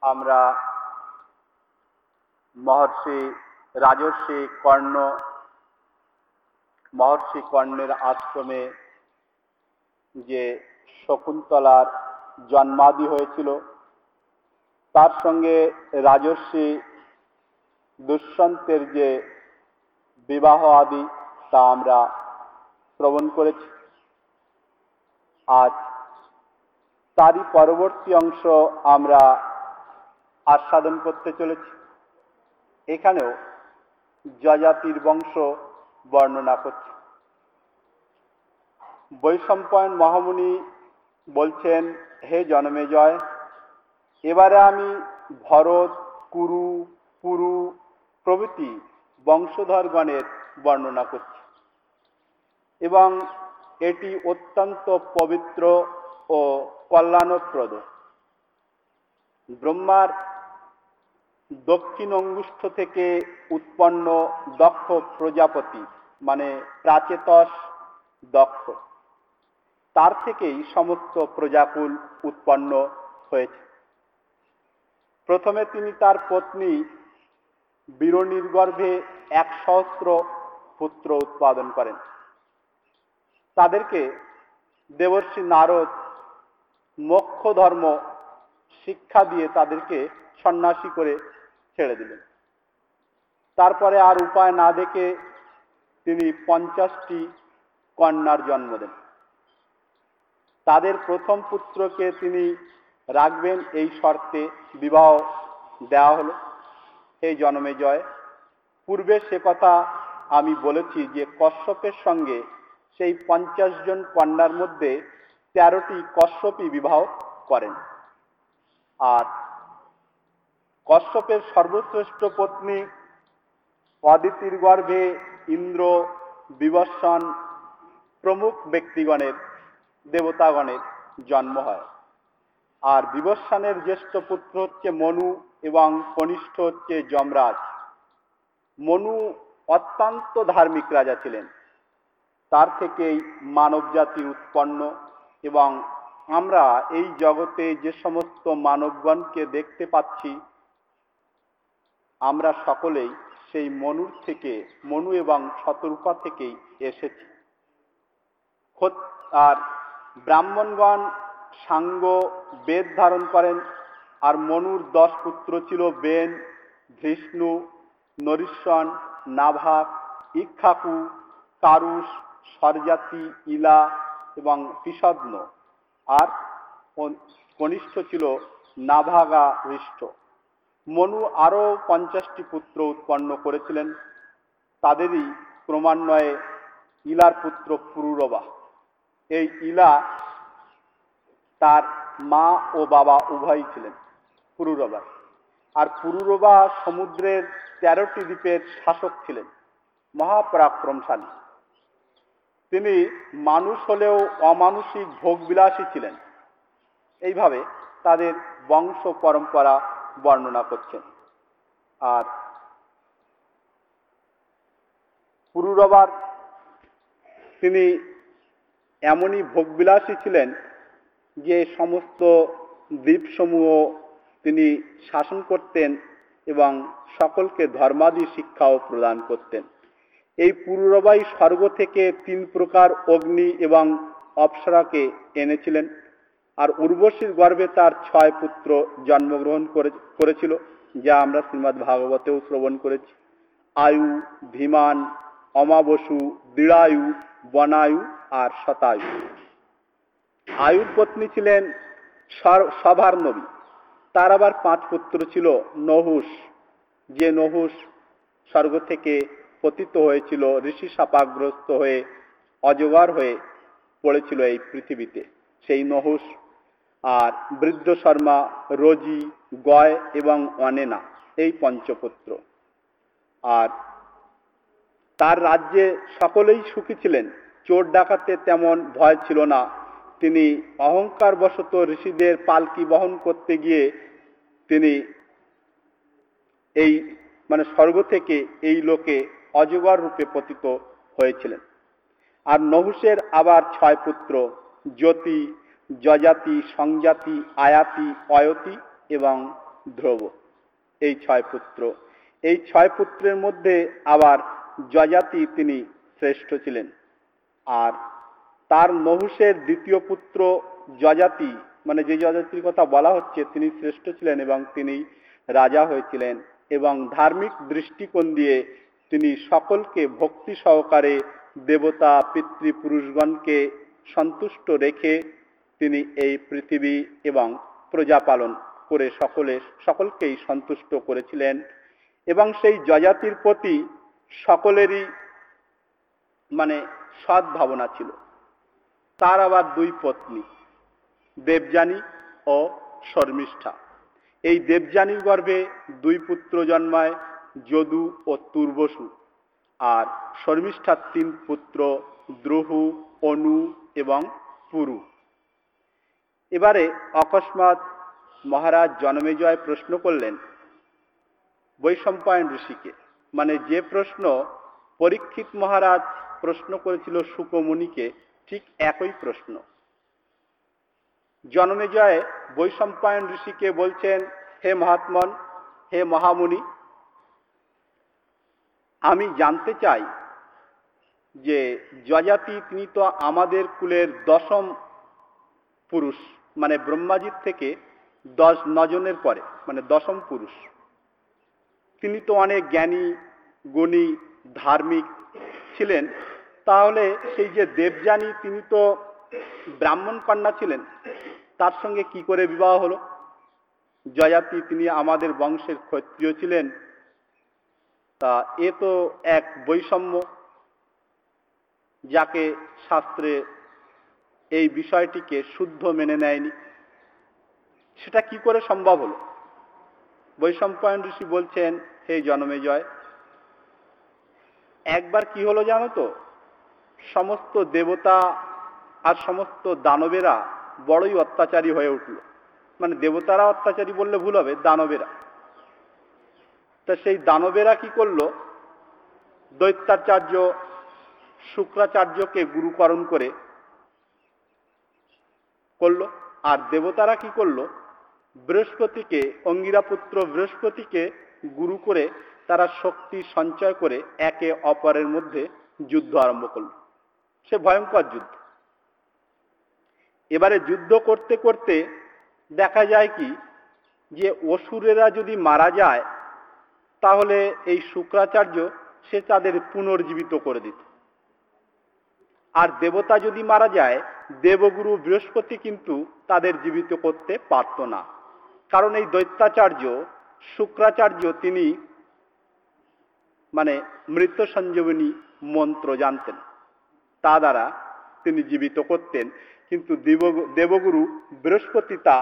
আমরা মহর্ষি রাজর্ষি কর্ণের আশ্রমে যে শকুন্তলার জন্মাদি হয়েছিল, তার সঙ্গে রাজর্ষি দুষ্যন্তের যে বিবাহ আদি তা আমরা শ্রবণ করেছি। আজ তারই পরবর্তী অংশ আমরা আস্বাদন করতে চলেছি। এখানেও যযাতির বংশ বর্ণনা করছে। বৈশম্পায়ন মহামুনি বলছেন, হে জনমেজয়, এবারে আমি ভরত, কুরু, পুরু প্রভৃতি বংশধরগণের বর্ণনা করছি এবং এটি অত্যন্ত পবিত্র ও কল্যাণপ্রদ। ব্রহ্মার দক্ষিণ অঙ্গুষ্ঠ থেকে উৎপন্ন দক্ষ প্রজাপতি, মানে প্রাচেতস দক্ষ, তার থেকেই সমস্ত প্রজাকুল উৎপন্ন হয়েছে। প্রথমে তিনি তার পত্নী বীরণীর গর্ভে 100 পুত্র উৎপাদন করেন। তাদেরকে দেবর্ষি নারদ মোক্ষ ধর্ম শিক্ষা দিয়ে তাদেরকে সন্ন্যাসী করে ছেড়ে দিলেন। তারপরে আর উপায় না দেখে তিনি 50টি কন্যার জন্ম দেন। তাদের প্রথম পুত্রকে তিনি রাখবেন এই শর্তে বিবাহ দেওয়া হলো। এই জনমেজয়, পূর্বে সে কথা আমি বলেছি যে কশ্যপের সঙ্গে সেই 50 জন কন্যার মধ্যে 13টি কশ্যপই বিবাহ করেন। আর কশ্যপের সর্বশ্রেষ্ঠ পত্নী অদিতির গর্ভে ইন্দ্র, বিবস্বান প্রমুখ ব্যক্তিগণের, দেবতাগণের জন্ম হয়। আর বিবস্বানের জ্যেষ্ঠ পুত্র হচ্ছে মনু এবং কনিষ্ঠ হচ্ছে যমরাজ। মনু অত্যন্ত ধার্মিক রাজা ছিলেন। তার থেকেই মানব জাতি উৎপন্ন এবং আমরা এই জগতে যে সমস্ত মানবগণকে দেখতে পাচ্ছি, আমরা সকলেই সেই মনু এবং শতরূপা থেকেই এসেছি। আর ব্রাহ্মণগণ সাঙ্গ বেদ ধারণ করেন। আর মনুর 10 পুত্র ছিল বেন, ধৃষ্ণু, নরিশ্বন, নাভাক, ইক্ষ্বাকু, কারুষ, স্বরজাতি, ইলা এবং পিষদ্ন। আর কনিষ্ঠ ছিল নাভাগা হৃষ্ট। মনু আরও 50টি পুত্র উৎপন্ন করেছিলেন। তাদেরই ক্রমান্বয়ে ইলার পুত্র পুরুরবা। এই ইলা তার মা ও বাবা উভয়ই ছিলেন পুরুরবার। আর পুরুরবা সমুদ্রের 13টি দ্বীপের শাসক ছিলেন, মহাপরাক্রমশালী। তিনি মানুষ হলেও অমানুষিক ভোগবিলাসী ছিলেন। এইভাবে তাদের বংশ পরম্পরা বর্ণনা করছেন। আর পুরুরবার তিনি এমনই ভোগবিলাসী ছিলেন যে সমস্ত দ্বীপসমূহ তিনি শাসন করতেন এবং সকলকে ধর্মাদি শিক্ষাও প্রদান করতেন। এই পুরুরবাই স্বর্গ থেকে 3 প্রকার অগ্নি এবং অপ্সরাকে এনেছিলেন। আর উর্বশীর গর্ভে তার 6 পুত্র জন্মগ্রহণ করেছিল, যা আমরা শ্রীমদ্ ভাগবতেও শ্রবণ করেছি। আয়ু, ধীমান, অমাবসু, দৃঢ়ায়ু, বনায়ু আর শতায়ু। আয়ুর পত্নী ছিলেন সভার্ণবী। তার আবার 5 পুত্র ছিল। নহুষ, যে নহুষ স্বর্গ থেকে পতিত হয়েছিল, ঋষি শাপাগ্রস্ত হয়ে অজগর হয়ে পড়েছিল এই পৃথিবীতে, সেই নহুষ। আর বৃদ্ধ শর্মা, রোজি, গয় এবং অনেনা, এই 5 পুত্র। আর তার রাজ্যে সকলেই সুখী ছিলেন। চোর ডাকাতে তেমন ভয় ছিল না। তিনি অহংকারবশত ঋষিদের পালকি বহন করতে গিয়ে তিনি স্বর্গ থেকে এই লোকে অজগর রূপে পতিত হয়েছিলেন। আর নহুষের আবার 6 পুত্র, জ্যোতি, যজাতি, সংজাতি, আয়াতি, অয়তি এবং ধ্রুব, এই 6 পুত্র। এই 6 পুত্রের মধ্যে আবার যযাতি তিনি শ্রেষ্ঠ ছিলেন। আর তার নহুষের দ্বিতীয় পুত্র যযাতি, মানে যে যযাতির কথা বলা হচ্ছে, তিনি শ্রেষ্ঠ ছিলেন এবং তিনি রাজা হয়েছিলেন এবং ধার্মিক দৃষ্টিকোণ দিয়ে তিনি সকলকে ভক্তি সহকারে দেবতা পিতৃপুরুষগণকে সন্তুষ্ট রেখে তিনি এই পৃথিবী এবং প্রজা পালন করে সকলকেই সন্তুষ্ট করেছিলেন। এবং সেই যযাতির প্রতি সকলেরই মানে সৎ ভাবনা ছিল। তার আবার 2 পত্নী, দেবযানী ও শর্মিষ্ঠা। এই দেবযানীর গর্ভে 2 পুত্র জন্মায়, যদু ও তুর্বসু। আর শর্মিষ্ঠার 3 পুত্র, দ্রুহু, অনু এবং পুরু। এবারে অকস্মাৎ মহারাজ জনমেজয় প্রশ্ন করলেন বৈশম্পায়ন ঋষিকে, মানে যে প্রশ্ন পরীক্ষিত মহারাজ প্রশ্ন করেছিল শুক মুনিকে, ঠিক একই প্রশ্ন। জনমেজয় বৈশম্পায়ন ঋষিকে বলছেন, হে মহাত্মন, হে মহামুনি, আমি জানতে চাই যে যযাতি তিনি তো আমাদের কুলের 10ম পুরুষ, মানে ব্রহ্মাজির থেকে 9 জনের পরে, মানে 10ম পুরুষ। তিনি তো অনেক জ্ঞানী, গুণী, ধার্মিক ছিলেন। তাহলে সেই যে দেবযানী, তিনি তো ব্রাহ্মণ কন্যা ছিলেন, তার সঙ্গে কি করে বিবাহ হলো? যযাতি তিনি আমাদের বংশের ক্ষত্রিয় ছিলেন। তা এ তো এক বৈষম্য, যাকে শাস্ত্রে এই বিষয়টিকে শুদ্ধ মেনে নেয়নি। সেটা কি করে সম্ভব হলো? বৈশম্পায়ন ঋষি বলছেন, হে জনমেজয়, একবার কি হলো জানো তো? সমস্ত দেবতা আর সমস্ত দানবেরা বড়ই অত্যাচারী হয়ে উঠল। মানে দেবতারা অত্যাচারী বললে ভুল হবে, দানবেরা। তা সেই দানবেরা কি করলো? দৈত্যাচার্য শুক্রাচার্যকে গুরুকরণ করলো। আর দেবতারা কি করলো? বৃহস্পতিকে, অঙ্গিরাপুত্র বৃহস্পতিকে গুরু করে তারা শক্তি সঞ্চয় করে একে অপরের মধ্যে যুদ্ধ আরম্ভ করল। সে ভয়ঙ্কর যুদ্ধ। এবারে যুদ্ধ করতে করতে দেখা যায় কি, যে অসুরেরা যদি মারা যায় তাহলে এই শুক্রাচার্য সে তাদের পুনর্জীবিত করে দিত। আর দেবতা যদি মারা যায়, দেবগুরু বৃহস্পতি কিন্তু তাদের জীবিত করতে পারত না। কারণ এই দৈত্যাচার্য শুক্রাচার্য তিনি মানে মৃত সঞ্জীবনী মন্ত্র জানতেন, তা দ্বারা তিনি জীবিত করতেন। কিন্তু দেবগুরু বৃহস্পতি তা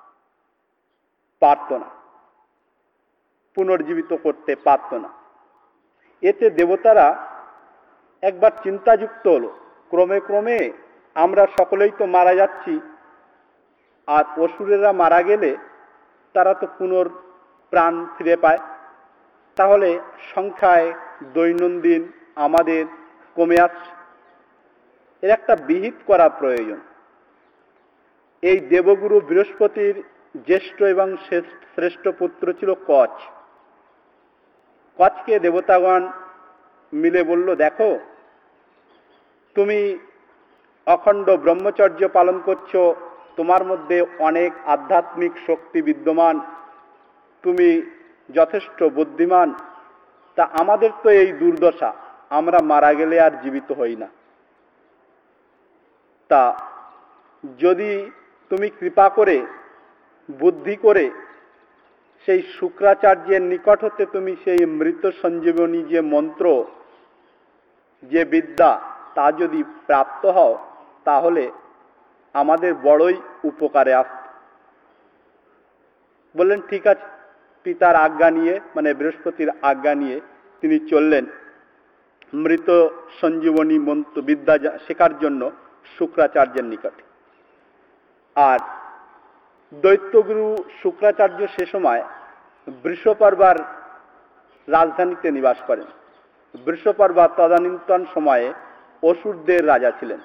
পারত না, পুনর্জীবিত করতে পারত না। এতে দেবতারা একবার চিন্তাযুক্ত হলো, ক্রমে ক্রমে আমরা সকলেই তো মারা যাচ্ছি, আর অসুরেরা মারা গেলে তারা তো প্রাণ ফিরে পায়। তাহলে সংখ্যায় দৈনন্দিন আমাদের কমে আসছে, এর একটা বিহিত করা প্রয়োজন। এই দেবগুরু বৃহস্পতির জ্যেষ্ঠ এবং শ্রেষ্ঠ পুত্র ছিল কচ। কচকে দেবতাগণ মিলে বলল, দেখো তুমি অখণ্ড ব্রহ্মচর্য পালন করছো, তোমার মধ্যে অনেক আধ্যাত্মিক শক্তি বিদ্যমান, তুমি যথেষ্ট বুদ্ধিমান। তা আমাদের তো এই দুর্দশা, আমরা মারা গেলে আর জীবিত হই না। তা যদি তুমি কৃপা করে বুদ্ধি করে সেই শুক্রাচার্যের নিকট হতে তুমি সেই মৃত সঞ্জীবনী যে মন্ত্র, যে বিদ্যা, তা যদি প্রাপ্ত হও তাহলে আমাদের বড়ই উপকারে আসত। বললেন ঠিক আছে। পিতার আজ্ঞা নিয়ে, মানে বৃহস্পতির আজ্ঞা নিয়ে তিনি চললেন মৃত সঞ্জীবনী মন্ত্র বিদ্যা শেখার জন্য শুক্রাচার্যের নিকটে। আর দৈত্যগুরু শুক্রাচার্য সে সময় বৃষপর্বার রাজধানীতে নিবাস করেন। বৃষপর্বা তদানীন্তন সময়ে অসুরদের রাজা ছিলেন।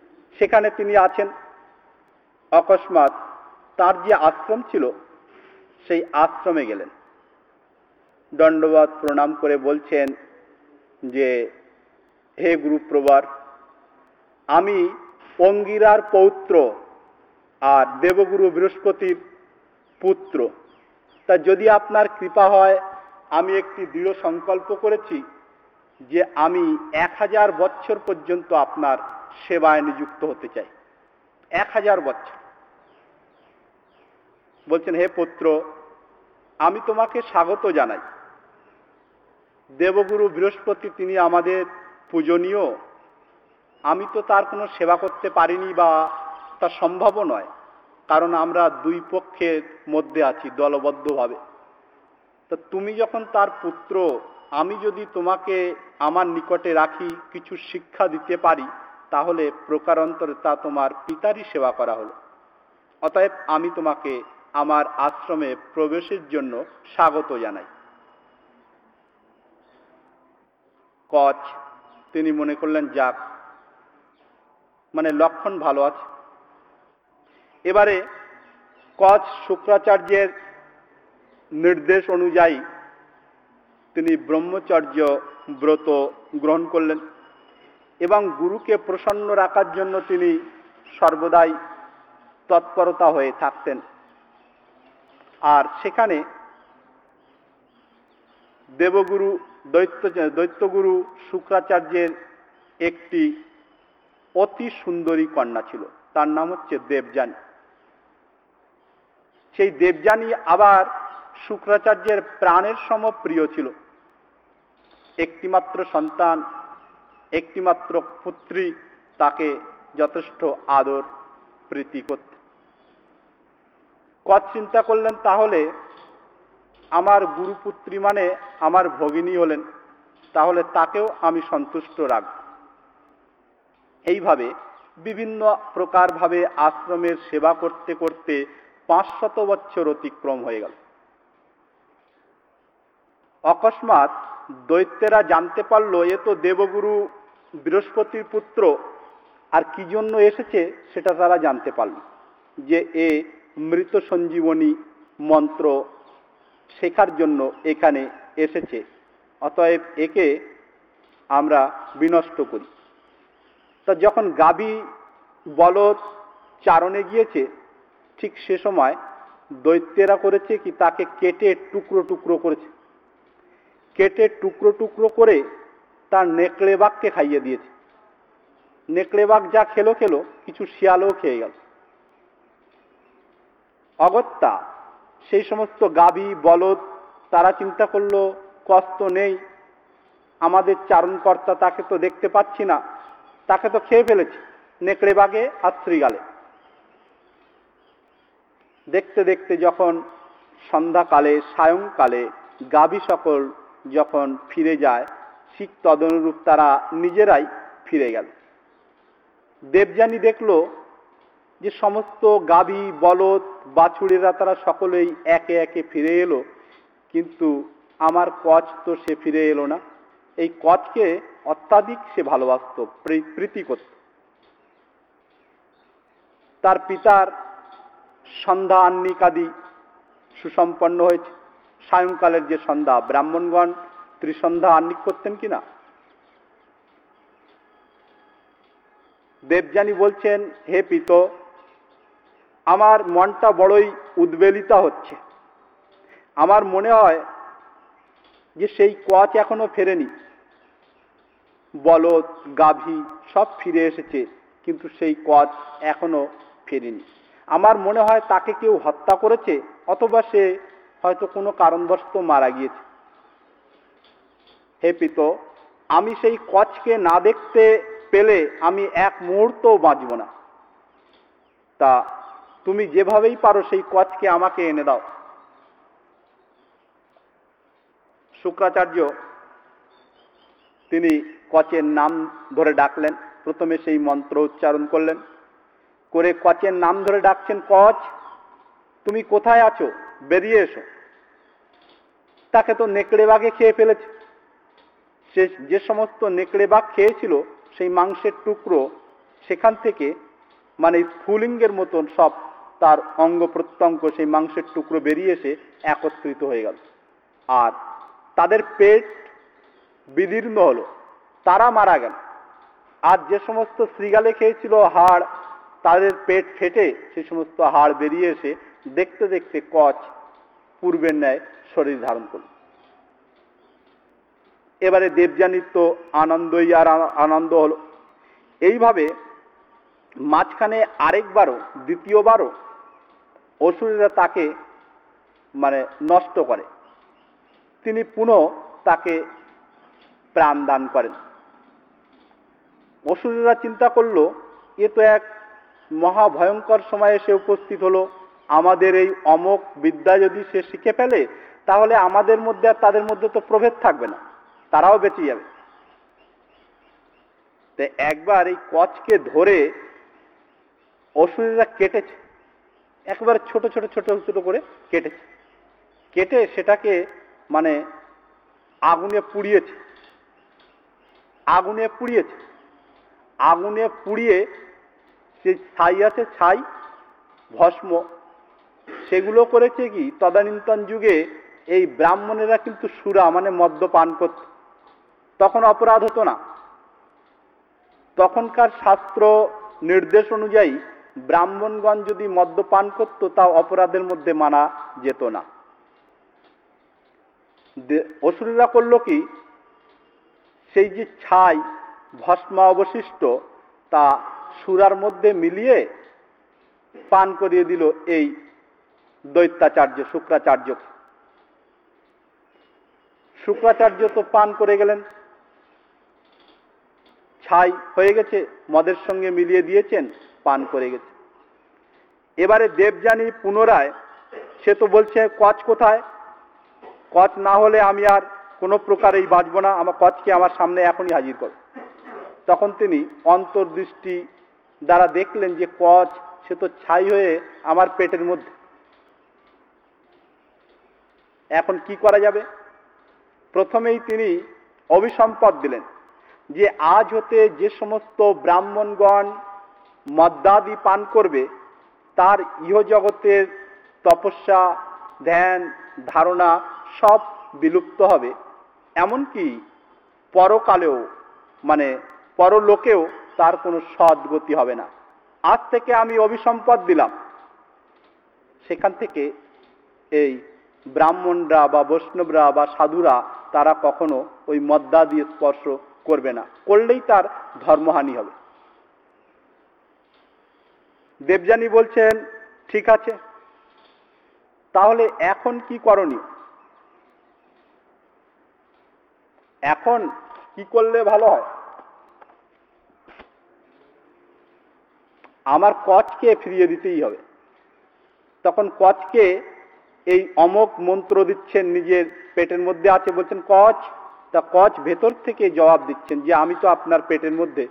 সেখানে তিনি আছেন। অকস্মাৎ তার যে আশ্রম ছিল সেই আশ্রমে গেলেন। দণ্ডবত প্রণাম করে বলছেন যে, হে গুরুপ্রবর, আমি অঙ্গিরার পৌত্র আর দেবগুরু বৃহস্পতির পুত্র। তা যদি আপনার কৃপা হয়, আমি একটি দৃঢ় সংকল্প করেছি যে আমি 1000 বছর পর্যন্ত আপনার সেবায় নিযুক্ত হতে চাই। 1000 বছর। বলছেন, হে পুত্র, আমি তোমাকে স্বাগত জানাই। দেবগুরু বৃহস্পতি তিনি আমাদের পূজনীয়। আমি তো তার কোনো সেবা করতে পারিনি বা তা সম্ভবও নয়, কারণ আমরা দুই পক্ষের মধ্যে আছি দলবদ্ধভাবে। তা তুমি যখন তার পুত্র, আমি যদি তোমাকে আমার নিকটে রাখি, কিছু শিক্ষা দিতে পারি, তাহলে প্রকারান্তরে তা তোমার পিতারই সেবা করা হলো। অতএব আমি তোমাকে আমার আশ্রমে প্রবেশের জন্য স্বাগত জানাই। কচ তিনি মনে করলেন, যাক, মানে লক্ষণ ভালো আছে। এবারে কচ শুক্রাচার্যের নির্দেশ অনুযায়ী তিনি ব্রহ্মচর্য ব্রত গ্রহণ করলেন এবং গুরুকে প্রসন্ন রাখার জন্য তিনি সর্বদাই তৎপরতা হয়ে থাকতেন। আর সেখানে দেবগুরু দৈত্যগুরু শুক্রাচার্যের একটি অতি সুন্দরী কন্যা ছিল, তার নাম হচ্ছে দেবযানী। সেই দেবযানী আবার শুক্রাচার্যের প্রাণের সম প্রিয় ছিল। একটিমাত্র সন্তান, একটিমাত্র পুত্রী তাকে যথেষ্ট আদর প্রীতি করত। কচ চিন্তা করলেন, তাহলে আমার গুরুপুত্রী মানে আমার ভগিনী হলেন, তাহলে তাকেও আমি সন্তুষ্ট রাখব। এইভাবে বিভিন্ন প্রকারভাবে আশ্রমের সেবা করতে করতে 500 বছর অতিক্রম হয়ে গেল। অকস্মাৎ দৈত্যেরা জানতে পারল, এ তো দেবগুরু বৃহস্পতির পুত্র, আর কি জন্য এসেছে সেটা তারা জানতে পারল, যে এ মৃত সঞ্জীবনী মন্ত্র শেখার জন্য এখানে এসেছে, অতএব একে আমরা বিনষ্ট করি। তা যখন গাভী বলদ চারণে গিয়েছে, ঠিক সে সময় দৈত্যেরা করেছে কি, তাকে কেটে টুকরো টুকরো করেছে। কেটে টুকরো টুকরো করে তার নেকড়ে বাঘকে খাইয়ে দিয়েছে। নেকড়ে বাঘ যা খেলো, কিছু শিয়ালও খেয়ে গেল। অগত্যা সেই সমস্ত গাভী বলদ তারা চিন্তা করলো, কষ্ট নেই, আমাদের চারণকর্তা তাকে তো দেখতে পাচ্ছি না, তাকে তো খেয়ে ফেলেছে নেকড়ে বাঘে আর শ্রীগালে। দেখতে দেখতে যখন সন্ধ্যাকালে, সায়ংকালে গাভী সকল যখন ফিরে যায়, ঠিক তদনুরূপ তারা নিজেরাই ফিরে গেল। দেবযানী দেখল যে সমস্ত গাভী বলদ বাছুরেরা তারা সকলেই একে একে ফিরে এলো, কিন্তু আমার কচ তো সে ফিরে এলো না। এই কচকে অত্যাধিক সে ভালোবাসত, প্রীতি করত। তার পিতার সন্ধ্যা আহ্নিকাদি সুসম্পন্ন হয়েছে। সায়ংকালের যে সন্ধ্যা, ব্রাহ্মণগণ ত্রিসন্ধ্যা আহ্নিক করতেন কিনা। দেবযানী বলছেন, হে পিত, আমার মনটা বড়ই উদ্বেলিত হচ্ছে। আমার মনে হয় যে সেই কচ এখনো ফেরেনি। বলদ গাভী সব ফিরে এসেছে, কিন্তু সেই কচ এখনো ফেরেনি। আমার মনে হয় তাকে কেউ হত্যা করেছে, অথবা সে হয়তো কোনো কারণবশত মারা গিয়েছে। হে পিত, আমি সেই কচকে না দেখতে পেলে আমি এক মুহূর্তও বাঁচব না। তা তুমি যেভাবেই পারো সেই কচকে আমাকে এনে দাও। শুক্রাচার্য তিনি কচের নাম ধরে ডাকলেন। প্রথমে সেই মন্ত্র উচ্চারণ করলেন, করে কচের নাম ধরে ডাকছেন, কচ তুমি কোথায় আছো, বেরিয়ে এসো। তাকে তো নেকড়ে বাঘে খেয়ে ফেলেছে। সে যে সমস্ত নেকড়ে বাঘ খেয়েছিল, সেই মাংসের টুকরো সেখান থেকে মানে স্ফুলিঙ্গের মতন সব তার অঙ্গ প্রত্যঙ্গ সেই মাংসের টুকরো বেরিয়ে এসে একত্রিত হয়ে গেল, আর তাদের পেট বিদীর্ণ হলো, তারা মারা গেল। আর যে সমস্ত শৃগালে খেয়েছিল হাড়, তাদের পেট ফেটে সেই সমস্ত হাড় বেরিয়ে এসে দেখতে দেখতে কচ পূর্বের ন্যায় শরীর ধারণ করল। এবারে দেবযানীর তো আনন্দই আর আনন্দ হলো। এইভাবে মাঝখানে আরেকবারও, দ্বিতীয়বারও অসুরেরা তাকে নষ্ট করে। তিনি পুনঃ তাকে প্রাণ দান করেন। অসুরেরা চিন্তা করল, এ তো এক মহাভয়ঙ্কর সময়ে সে উপস্থিত হলো, আমাদের এই অমোঘ বিদ্যা যদি সে শিখে ফেলে তাহলে আমাদের মধ্যে আর তাদের মধ্যে তো প্রভেদ থাকবে না, তারাও বেঁচে যাবে। তো একবার এই কচকে ধরে অসুরেরা কেটেছে, একবার ছোট ছোট ছোট ছোট করে কেটেছে, কেটে সেটাকে আগুনে পুড়িয়েছে, আগুনে পুড়িয়েছে, আগুনে পুড়িয়ে যে ছাই আছে, ছাই ভস্ম, সেগুলো করেছে কি, তদানীন্তন যুগে এই ব্রাহ্মণেরা কিন্তু সুরা মদ্যপান করত, তখন অপরাধ হতো না। তখনকার শাস্ত্র নির্দেশ অনুযায়ী ব্রাহ্মণগণ যদি মদ্যপান করত তাও অপরাধের মধ্যে মানা যেত না। অসুরেরা করলো কি, সেই যে ছাই ভস্ম অবশিষ্ট তা সুরার মধ্যে মিলিয়ে পান করিয়ে দিল এই দৈত্যাচার্য শুক্রাচার্য। শুক্রাচার্য তো পান করে গেলেন, ছাই হয়ে গেছে, মদের সঙ্গে মিলিয়ে দিয়েছেন, পান করে গেছে। এবারে দেবযানী পুনরায়, সে তো বলছে কচ কোথায়, কচ না হলে আমি আর কোনো প্রকারেই বাঁচব না, আমার কচকে আমার সামনে এখনই হাজির করো। তখন তিনি অন্তর্দৃষ্টি দ্বারা দেখলেন যে কচ সে তো ছাই হয়ে আমার পেটের মধ্যে, এখন কি করা যাবে। প্রথমেই তিনি অভিসম্পদ দিলেন যে আজ হতে যে সমস্ত ব্রাহ্মণগণ মদ্যাদি পান করবে তার ইহজগতের তপস্যা, ধ্যান, ধারণা সব বিলুপ্ত হবে, এমনকি পরকালেও পরলোকেও তার কোনো সদ্গতি হবে না। আজ থেকে আমি অভিসম্পদ দিলাম, সেখান থেকে এই ব্রাহ্মণরা বা বৈষ্ণবরা বা সাধুরা তারা কখনো ওই মদ্যাদি স্পর্শ করবে না, করলেই তার ধর্মহানি হবে। দেবযানী বলছেন ঠিক আছে, তাহলে এখন কি করণীয়, এখন কি করলে ভালো হয়। আমার কচকে ফিরিয়ে দিতেই হবে। তখন কচকে এই অমোঘ মন্ত্র দিচ্ছেন, নিজের পেটের মধ্যে আছে, বলছেন কচ, তা কচ ভেতর থেকে জবাব দিচ্ছেন যে আমি তো আপনার পেটের মধ্যে।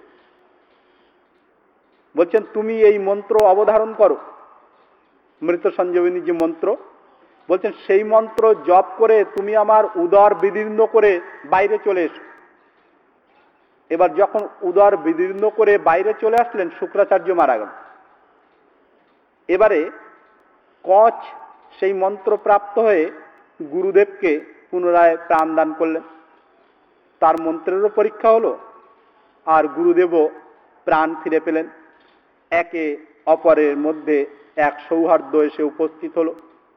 বলছেন তুমি এই মন্ত্র অবধারণ করো, মৃত সঞ্জীবনী যে মন্ত্র, বলছেন সেই মন্ত্র জপ করে তুমি আমার উদর বিদীর্ণ করে বাইরে চলে এসো। এবার যখন উদর বিদীর্ণ করে বাইরে চলে আসলেন, শুক্রাচার্য মারা গেল। এবারে কচ সেই মন্ত্র প্রাপ্ত হয়ে গুরুদেবকে পুনরায় প্রাণ দান করলেন, তার মন্ত্রেরও পরীক্ষা হলো, আর গুরুদেবও প্রাণ ফিরে পেলেন। একে অপরের মধ্যে এক সৌহার্দ্য এসে উপস্থিত হলো।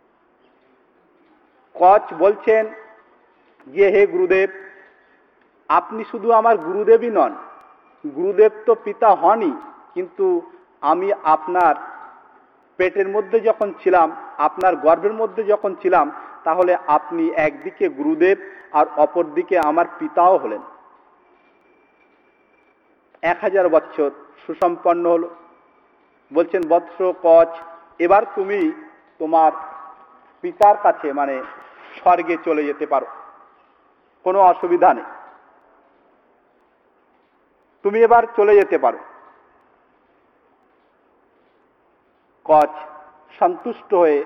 কচ বলছেন যে হে গুরুদেব, আপনি শুধু আমার গুরুদেবই নন, গুরুদেব তো পিতা হনই, কিন্তু আমি আপনার পেটের মধ্যে যখন ছিলাম, আপনার গর্ভের মধ্যে যখন ছিলাম, তাহলে আপনি একদিকে গুরুদেব আর অপরদিকে আমার পিতাও হলেন। 1000 বছর সুসম্পন্ন হলো। বলছেন বৎস কচ, এবার তুমি তোমার পিতার কাছে স্বর্গে চলে যেতে পারো, কোনো অসুবিধা নেই, তুমি এবার চলে যেতে পারো। কচ সন্তুষ্ট হয়ে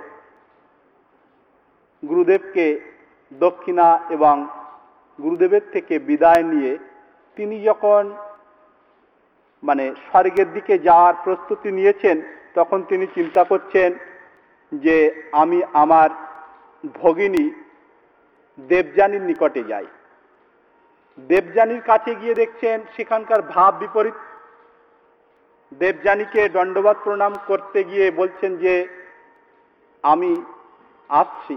গুরুদেবকে দক্ষিণা এবং গুরুদেবের থেকে বিদায় নিয়ে তিনি যখন স্বর্গের দিকে যাওয়ার প্রস্তুতি নিয়েছেন, তখন তিনি চিন্তা করছেন যে আমি আমার ভগিনী দেবযানীর নিকটে যাই। দেবযানীর কাছে গিয়ে দেখছেন সেখানকার ভাব বিপরীত। দেবযানীকে দণ্ডবত প্রণাম করতে গিয়ে বলছেন যে আমি আসছি,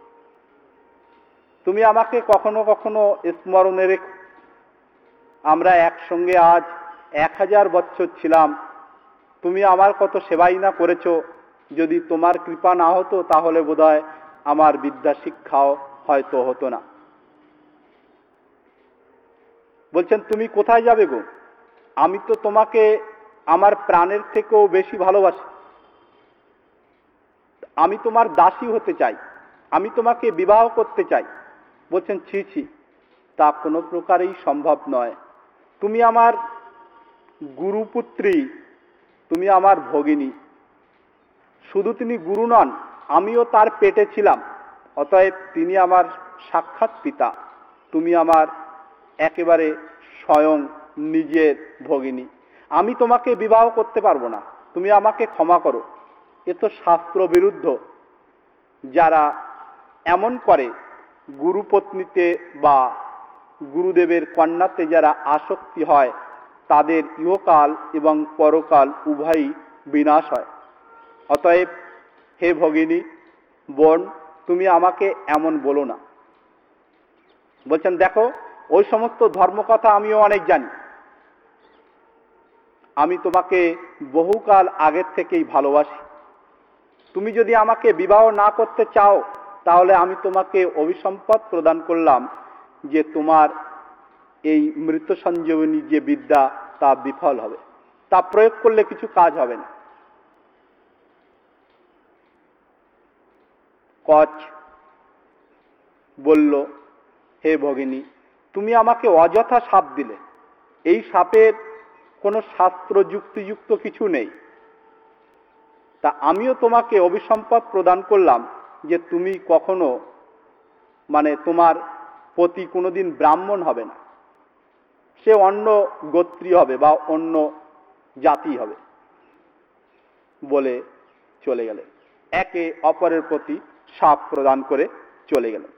তুমি আমাকে কখনো কখনো স্মরণে রেখো। আমরা একসঙ্গে আজ 1000 বছর ছিলাম, তুমি আমার কত সেবাই না করেছো। যদি তোমার কৃপা না হতো তাহলে বোধহয় আমার বিদ্যা শিক্ষাও হয়তো হতো না। বলছেন তুমি কোথায় যাবে গো? আমি তো তোমাকে আমার প্রাণের থেকেও বেশি ভালোবাসি, আমি তোমার দাসী হতে চাই, আমি তোমাকে বিবাহ করতে চাই। বলছেন ছি ছি, তা কোনো প্রকারেই সম্ভব নয়। তুমি আমার গুরুপুত্রী, তুমি আমার ভগিনী। শুধু তিনি গুরু নন, আমিও তার পেটে ছিলাম, অতএব তিনি আমার সাক্ষাৎ পিতা। তুমি আমার একেবারে স্বয়ং নিজের ভগিনী। আমি তোমাকে বিবাহ করতে পারবো না, তুমি আমাকে ক্ষমা করো। এ তো শাস্ত্র বিরুদ্ধ। যারা এমন করে, গুরুপত্নীতে বা গুরুদেবের কন্যাতে যারা আসক্তি হয়, তাদের ইহকাল এবং পরকাল উভয়ই বিনাশ হয়। অতএব হে ভগিনী, বোন, তুমি আমাকে এমন বলো না। বলছেন দেখো, ওই সমস্ত ধর্মকথা আমিও অনেক জানি। আমি তোমাকে বহুকাল আগের থেকেই ভালোবাসি। তুমি যদি আমাকে বিবাহ না করতে চাও, তাহলে আমি তোমাকে অভিসম্পদ প্রদান করলাম যে তোমার এই মৃত সঞ্জীবনী যে বিদ্যা তা বিফল হবে, তা প্রয়োগ করলে কিছু কাজ হবে না। কচ বলল, হে ভগিনী, তুমি আমাকে অযথা শাপ দিলে। এই শাপের কোনো শাস্ত্র যুক্তিযুক্ত কিছু নেই। তা আমিও তোমাকে অভিসম্পদ প্রদান করলাম যে তুমি কখনো তোমার পতি কোনোদিন ব্রাহ্মণ হবে না, সে অন্য গোত্রী হবে বা অন্য জাতি হবে। বলে চলে গেলেন, একে অপরের প্রতি শাপ প্রদান করে চলে গেলেন।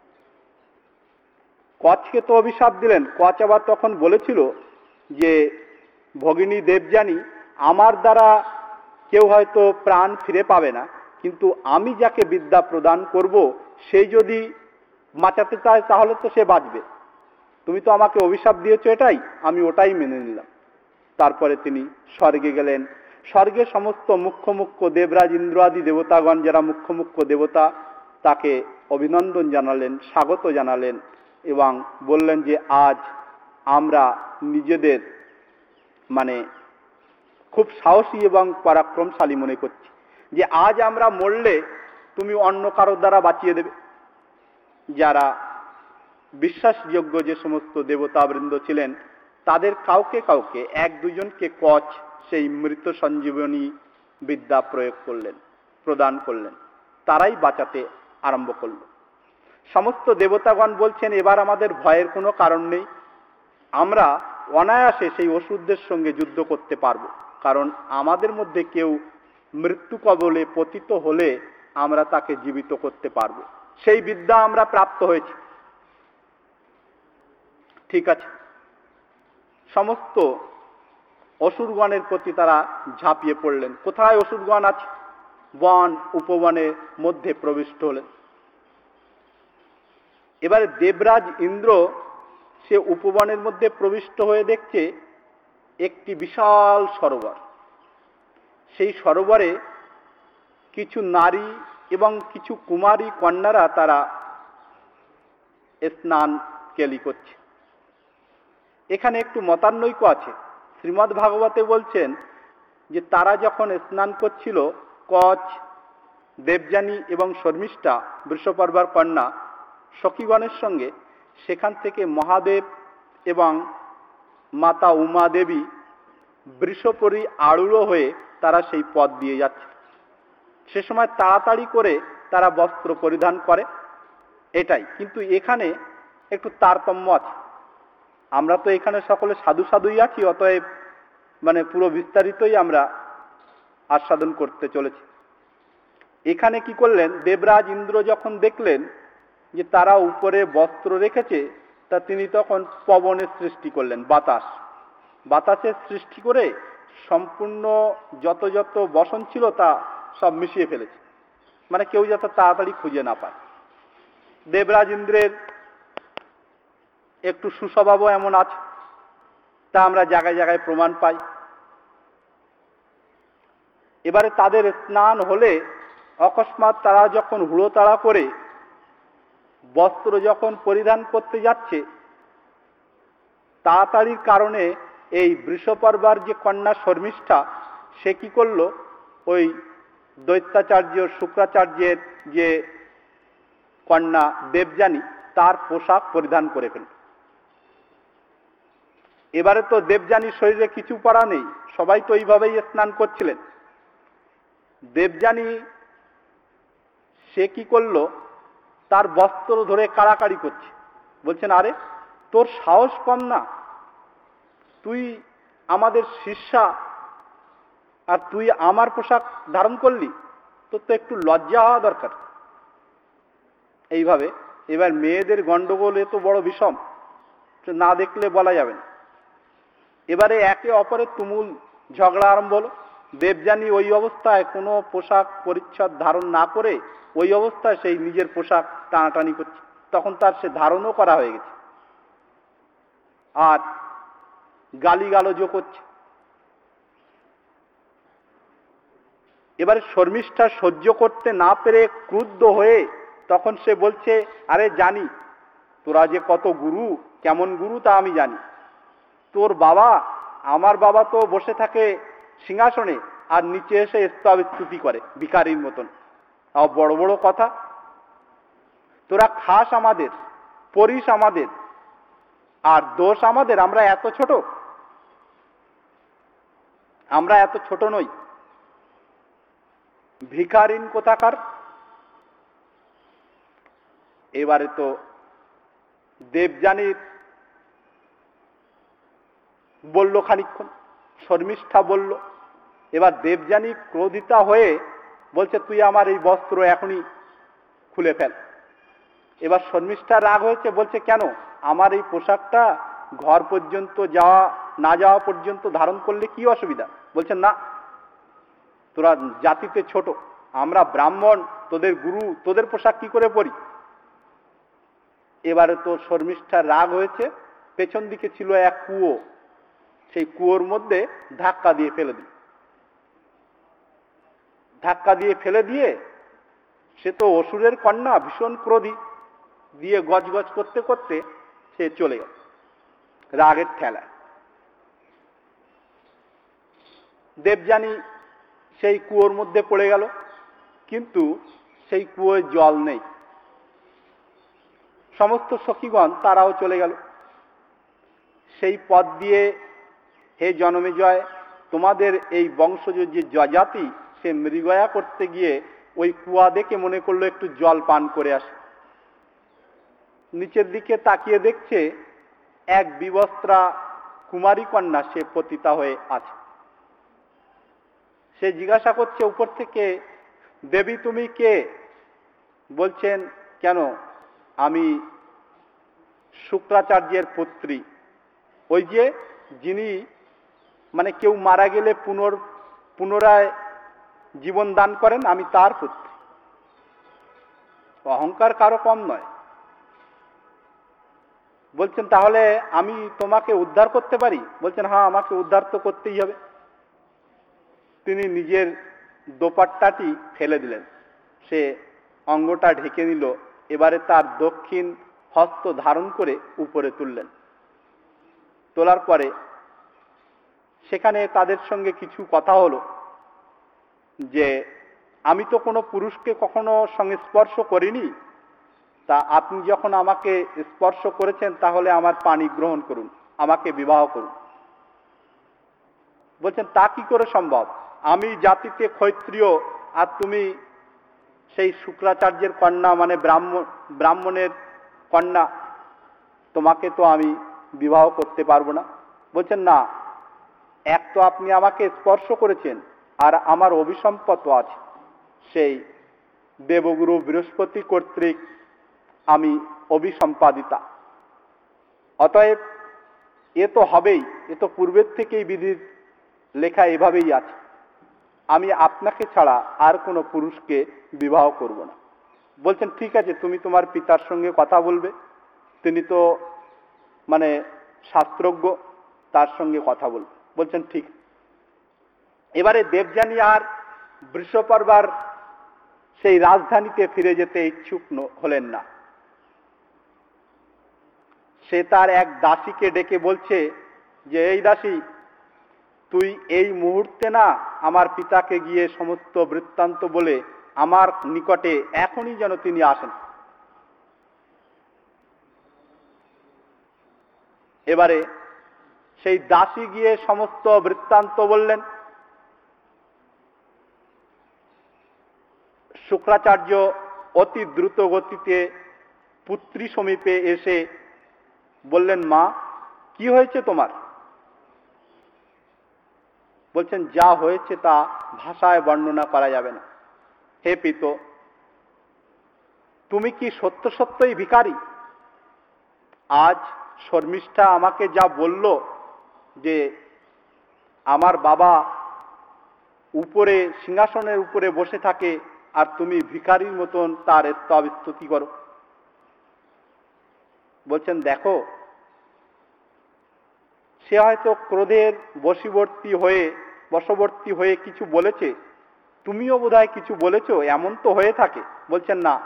কচকে তো অভিশাপ দিলেন। কচ আবার তখন বলেছিল যে ভগিনী দেবযানী, আমার দ্বারা কেউ হয়তো প্রাণ ফিরে পাবে না, কিন্তু আমি যাকে বিদ্যা প্রদান করব সেই যদি বাঁচাতে চায় তাহলে তো সে বাঁচবে। তুমি তো আমাকে অভিশাপ দিয়েছো, এটাই আমি ওটাই মেনে নিলাম। তারপরে তিনি স্বর্গে গেলেন। স্বর্গে সমস্ত মুখ্য মুখ্য দেবরাজ ইন্দ্রাদি দেবতাগণ, যারা মুখ্য মুখ্য দেবতা, তাকে অভিনন্দন জানালেন, স্বাগত জানালেন এবং বললেন যে আজ আমরা নিজেদের খুব সাহসী এবং পরাক্রমশালী মনে করছি, যে আজ আমরা মরলে তুমি অন্য কারোর দ্বারা বাঁচিয়ে দেবে। যারা বিশ্বাসযোগ্য যে সমস্ত দেবতাবৃন্দ ছিলেন, তাদের কাউকে কাউকে, এক দুজনকে কচ সেই মৃত সঞ্জীবনী বিদ্যা প্রদান করলেন। তারাই বাঁচাতে আরম্ভ করল। সমস্ত দেবতাগণ বলছেন এবার আমাদের ভয়ের কোনো কারণ নেই, আমরা অনায়াসে সেই অসুরদের সঙ্গে যুদ্ধ করতে পারবো, কারণ আমাদের মধ্যে কেউ মৃত্যু কবলে পতিত হলে আমরা তাকে জীবিত করতে পারবো। সেই বিদ্যা আমরা প্রাপ্ত হয়েছি। ঠিক আছে, সমস্ত অসুরগণের প্রতি তারা ঝাঁপিয়ে পড়লেন। কোথায় অসুরগণ আছে? বন উপবনের মধ্যে প্রবিষ্ট হলেন। এবারে দেবরাজ ইন্দ্র সে উপবনের মধ্যে প্রবিষ্ট হয়ে দেখছে একটি বিশাল সরোবর। সেই সরোবরে কিছু নারী এবং কিছু কুমারী কন্যারা তারা স্নান কেলি করছে। এখানে একটু মতানৈক্য আছে। শ্রীমদ্ ভাগবতে বলছেন যে তারা যখন স্নান করছিল, কচ, দেবযানী এবং শর্মিষ্ঠা, বৃষপর্বার কন্যা সখীগণের সঙ্গে, সেখান থেকে মহাদেব এবং মাতা উমা দেবী বৃষপরি আড়ুড়ো হয়ে তারা সেই পথ দিয়ে যাচ্ছে। সে সময় তাড়াতাড়ি করে তারা বস্ত্র পরিধান করে, এটাই। কিন্তু এখানে একটু তারতম্য আছে। আমরা তো এখানে সকলে সাধু সাধুই আছি, অতএব পুরো বিস্তারিতই আমরা আস্বাদন করতে চলেছে। এখানে কি করলেন, দেবরাজ ইন্দ্র যখন দেখলেন যে তারা উপরে বস্ত্র রেখেছে, তা তিনি তখন পবনের সৃষ্টি করলেন, বাতাসের সৃষ্টি করে সম্পূর্ণ যত যত বসন ছিল তা সব মিশিয়ে ফেলেছে, মানে কেউ যাতে তাড়াতাড়ি খুঁজে না পায়। দেবরাজ ইন্দ্রের একটু সুস্বভাবও এমন আছে, তা আমরা জায়গায় জায়গায় প্রমাণ পাই। এবারে তাদের স্নান হলে অকস্মাৎ তারা যখন হুড়োতাড়া করে বস্ত্র যখন পরিধান করতে যাচ্ছে, তাড়াতাড়ির কারণে এই বৃষপর্বার যে কন্যা শর্মিষ্ঠা, সে কি করল, ওই দৈত্যাচার্য শুক্রাচার্যের যে কন্যা দেবযানী, তার পোশাক পরিধান করে ফেলল। এবারে তো দেবযানীর শরীরে কিছু পরা নেই, সবাই তো এইভাবেই স্নান করছিলেন। দেবযানী সে কি করল, তার বস্ত্র ধরে কাড়াকাড়ি করছে, বলছেন আরে তোর সাহস কম না, তুই আমাদের শিষ্যা আর তুই আমার পোশাক ধারণ করলি, তোর তো একটু লজ্জা হওয়া দরকার। এইভাবে এবার মেয়েদের গন্ডগোল এত বড় বিষম, না দেখলে বলা যাবে না। এবারে একে অপরের তুমুল ঝগড়া আরম্ভ হলো। দেবযানী ওই অবস্থায় কোনো পোশাক পরিচ্ছদ ধারণ না করে ওই অবস্থায় সেই নিজের পোশাক টানাটানি করছে, তখন তার সে ধারণও করা হয়ে গেছে, আর গালিগালাজও করছে। এবারে শর্মিষ্ঠা সহ্য করতে না পেরে ক্রুদ্ধ হয়ে তখন সে বলছে, আরে জানি তোরা যে কত গুরু, কেমন গুরু তা আমি জানি। তোর বাবা, আমার বাবা তো বসে থাকে সিংহাসনে আর নিচে এসে স্তবস্তুতি করে ভিখারির মতন, তাও বড় বড় কথা। তোরা খাস আমাদের, পরিস আমাদের, আর দোষ আমাদের, আমরা এত ছোট? আমরা এত ছোট নই, ভিখারিন কোথাকার। এবারে তো দেবযানীর বলল খানিকক্ষণ, শর্মিষ্ঠা বলল। এবার দেবযানী ক্রোধিতা হয়ে বলছে, তুই আমার এই বস্ত্র এখনই খুলে ফেল। এবার শর্মিষ্ঠা রাগ হয়েছে, বলছে কেন, আমার এই পোশাকটা ঘর পর্যন্ত না যাওয়া পর্যন্ত ধারণ করলে কি অসুবিধা? বলছে না, তোরা জাতিতে ছোট, আমরা ব্রাহ্মণ, তোদের গুরু, তোদের পোশাক কি করে পরি? এবারে তো শর্মিষ্ঠার রাগ হয়েছে, পেছন দিকে ছিল এক কুয়ো, সেই কুয়োর মধ্যে ধাক্কা দিয়ে ফেলে দিয়ে সে তো অসুরের কন্যা, ভীষণ ক্রোধী, দিয়ে গজগজ করতে করতে সে চলে গেল রাগের ঠেলায়। দেবযানী সেই কুয়োর মধ্যে পড়ে গেল, কিন্তু সেই কুয়োয় জল নেই। সমস্ত সখীগণ তারাও চলে গেল। সেই পথ দিয়ে, হে জনমেজয়, তোমাদের এই বংশজ যে যজাতি, সে মৃগয়া করতে গিয়ে ওই কুয়া দেখে মনে করলো একটু জল পান করে আসে। নিচের দিকে তাকিয়ে দেখছে এক বিবস্ত্রা কুমারী কন্যা, সে পতিতা হয়ে আছে। সে জিজ্ঞাসা করছে উপর থেকে, দেবী তুমি কে? বলছেন, কেন, আমি শুক্রাচার্যের পুত্রী, ওই যে যিনি, মানে কেউ মারা গেলে পুনরায় জীবন দান করেন, আমি তার পুত্রী। অহংকার কারো কম নয়। বলছেন তাহলে আমি তোমাকে উদ্ধার করতে পারি? বলছেন হ্যাঁ, আমাকে উদ্ধার তো করতেই হবে। তিনি নিজের দোপাট্টাটি ফেলে দিলেন, সে অঙ্গটা ঢেকে নিল। এবারে তার দক্ষিণ হস্ত ধারণ করে উপরে তুললেন। তোলার পরে সেখানে তাদের সঙ্গে কিছু কথা হলো, যে আমি তো কোনো পুরুষকে কখনো সংস্পর্শ করিনি, তা আপনি যখন আমাকে স্পর্শ করেছেন তাহলে আমার পানি গ্রহণ করুন, আমাকে বিবাহ করুন। বলছেন তা কি করে সম্ভব? আমি জাতিতে ক্ষত্রিয়, আর তুমি সেই শুক্রাচার্যের কন্যা, মানে ব্রাহ্মণের কন্যা, তোমাকে তো আমি বিবাহ করতে পারবো না। বলছেন না, এক তো আপনি আমাকে স্পর্শ করেছেন, আর আমার অভিসম্পত্ত আছে, সেই দেবগুরু বৃহস্পতি কর্তৃক আমি অভিসম্পাদিতা। অতএব এ তো হবেই, এ তো পূর্বের থেকেই বিধির লেখা এভাবেই আছে। আমি আপনাকে ছাড়া আর কোনো পুরুষকে বিবাহ করব না। বলছেন ঠিক আছে, তুমি তোমার পিতার সঙ্গে কথা বলবে, তিনি তো মানে শাস্ত্রজ্ঞ, তার সঙ্গে কথা বলবে। বলছেন ঠিক। এবারে দেবযানী আর বৃষপর্বার সেই রাজধানীতে ফিরে যেতে ইচ্ছুক হলেন না। সে তার এক দাসীকে ডেকে বলছে যে, এই দাসী, তুই এই মুহূর্তে না আমার পিতাকে গিয়ে সমস্ত বৃত্তান্ত বলে আমার নিকটে এখনই যেন তিনি আসেন। এবারে সেই দাসী গিয়ে সমস্ত বৃত্তান্ত বললেন। শুক্রাচার্য অতি দ্রুত গতিতে পুত্রী সমীপে এসে বললেন, মা, কি হয়েছে তোমার? বলছেন, যা হয়েছে তা ভাষায় বর্ণনা করা যাবে না। হে পিত, তুমি কি সত্য সত্যই ভিখারি? আজ শর্মিষ্ঠা আমাকে যা বলল যে আমার বাবা উপরে সিংহাসনের উপরে বসে থাকে আর তুমি ভিখারির মতন তার স্তব-স্তুতি করো। বলছেন, দেখো, সে হয়তো ক্রোধের বশবর্তী হয়ে কিছু বলেছে, তুমিও বোধহয় কিছু বলেছো, এমন তো হয়ে থাকে। বলছেন, না,